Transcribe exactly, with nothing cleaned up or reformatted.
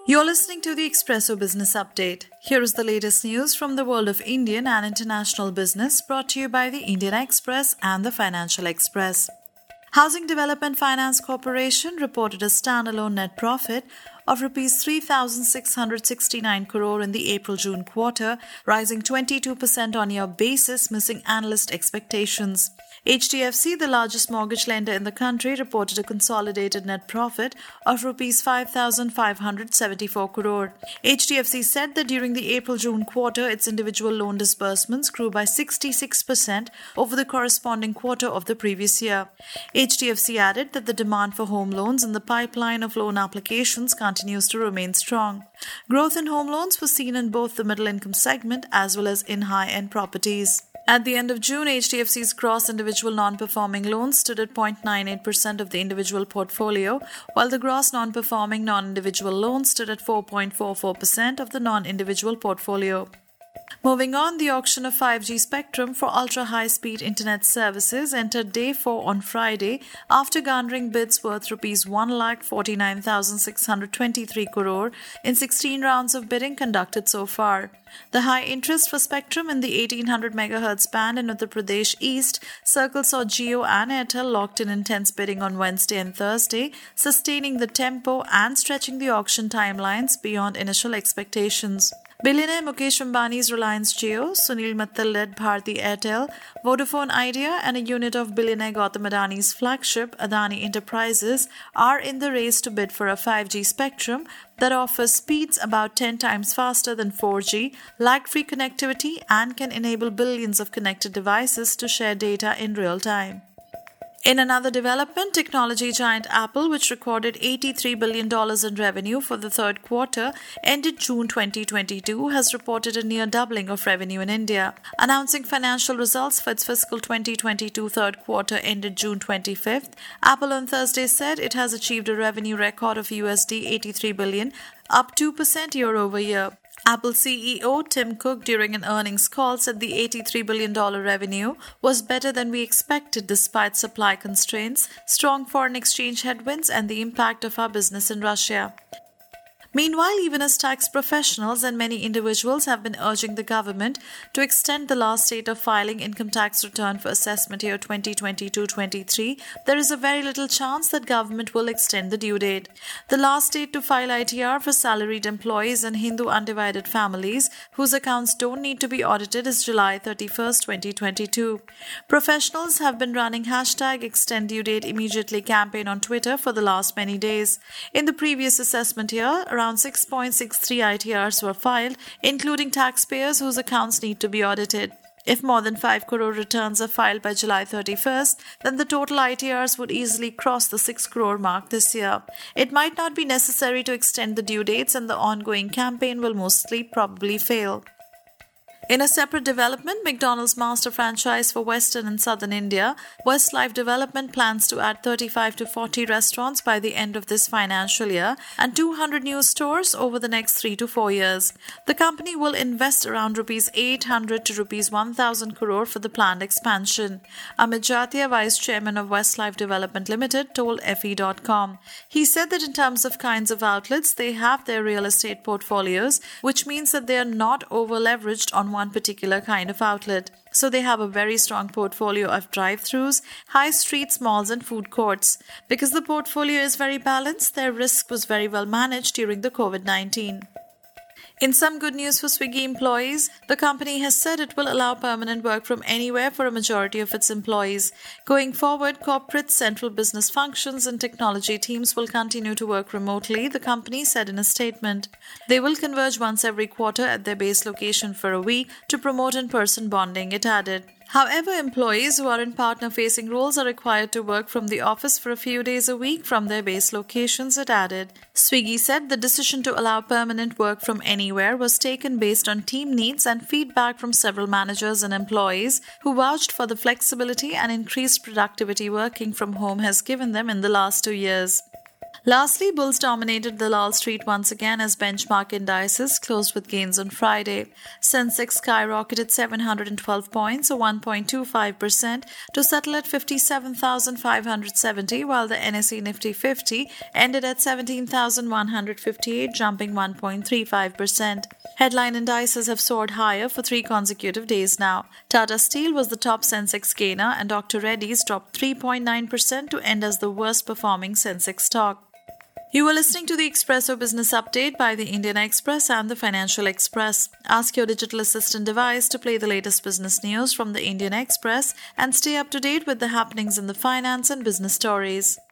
You're listening to the Expresso Business Update. Here is the latest news from the world of Indian and international business brought to you by the Indian Express and the Financial Express. Housing Development Finance Corporation reported a standalone net profit of rupees three thousand six hundred sixty-nine crore in the April-June quarter, rising twenty-two percent on year basis, missing analyst expectations. H D F C, the largest mortgage lender in the country, reported a consolidated net profit of rupees five thousand five hundred seventy-four crore. H D F C said that during the April-June quarter, its individual loan disbursements grew by sixty-six percent over the corresponding quarter of the previous year. H D F C added that the demand for home loans and the pipeline of loan applications continues to remain strong. Growth in home loans was seen in both the middle income segment as well as in high-end properties. At the end of June, H D F C's gross individual non-performing loans stood at zero point nine eight percent of the individual portfolio, while the gross non-performing non-individual loans stood at four point four four percent of the non-individual portfolio. Moving on, the auction of five G spectrum for ultra-high-speed internet services entered day four on Friday after garnering bids worth rupees one lakh forty-nine thousand six hundred twenty-three crore in sixteen rounds of bidding conducted so far. The high interest for spectrum in the eighteen hundred megahertz band in Uttar Pradesh East Circle saw Jio and Airtel locked in intense bidding on Wednesday and Thursday, sustaining the tempo and stretching the auction timelines beyond initial expectations. Billionaire Mukesh Ambani's Reliance Jio, Sunil Mittal-led Bharti Airtel, Vodafone Idea and a unit of billionaire Gautam Adani's flagship Adani Enterprises are in the race to bid for a five G spectrum that offers speeds about ten times faster than four G, lag-free connectivity and can enable billions of connected devices to share data in real time. In another development, technology giant Apple, which recorded eighty-three billion dollars in revenue for the third quarter, ended June twenty twenty-two, has reported a near doubling of revenue in India. Announcing financial results for its fiscal twenty twenty-two third quarter ended June twenty-fifth, Apple on Thursday said it has achieved a revenue record of U S D eighty-three billion dollars, up two percent year over year. Apple C E O Tim Cook during an earnings call said the eighty-three billion dollars revenue was better than we expected despite supply constraints, strong foreign exchange headwinds and the impact of our business in Russia. Meanwhile, even as tax professionals and many individuals have been urging the government to extend the last date of filing income tax return for assessment year twenty twenty-two twenty-three, there is a very little chance that government will extend the due date. The last date to file I T R for salaried employees and Hindu undivided families whose accounts don't need to be audited is July thirty-first, twenty twenty-two. Professionals have been running hashtag extend due date immediately campaign on Twitter for the last many days. In the previous assessment year, around six point six three I T Rs were filed, including taxpayers whose accounts need to be audited. If more than five crore returns are filed by July thirty-first, then the total I T Rs would easily cross the six crore mark this year. It might not be necessary to extend the due dates and the ongoing campaign will mostly probably fail. In a separate development, McDonald's master franchise for Western and Southern India, Westlife Development plans to add thirty-five to forty restaurants by the end of this financial year and two hundred new stores over the next three to four years. The company will invest around rupees eight hundred to rupees one thousand crore for the planned expansion. Amit Jatia, Vice Chairman of Westlife Development Limited, told F E dot com. He said that in terms of kinds of outlets, they have their real estate portfolios, which means that they are not over-leveraged on one particular kind of outlet. So they have a very strong portfolio of drive-thrus, high streets, malls and food courts. Because the portfolio is very balanced, their risk was very well managed during the COVID nineteen. In some good news for Swiggy employees, the company has said it will allow permanent work from anywhere for a majority of its employees. Going forward, corporate, central business functions and technology teams will continue to work remotely, the company said in a statement. They will converge once every quarter at their base location for a week to promote in-person bonding, it added. However, employees who are in partner-facing roles are required to work from the office for a few days a week from their base locations, it added. Swiggy said the decision to allow permanent work from anywhere was taken based on team needs and feedback from several managers and employees who vouched for the flexibility and increased productivity working from home has given them in the last two years. Lastly, bulls dominated the Wall Street once again as benchmark indices closed with gains on Friday. Sensex skyrocketed seven hundred twelve points, or one point two five percent, to settle at fifty-seven thousand five hundred seventy, while the N S E Nifty fifty ended at seventeen thousand one hundred fifty-eight, jumping one point three five percent. Headline indices have soared higher for three consecutive days now. Tata Steel was the top Sensex gainer, and Doctor Reddy's dropped three point nine percent to end as the worst performing Sensex stock. You were listening to the Expresso Business Update by the Indian Express and the Financial Express. Ask your digital assistant device to play the latest business news from the Indian Express and stay up to date with the happenings in the finance and business stories.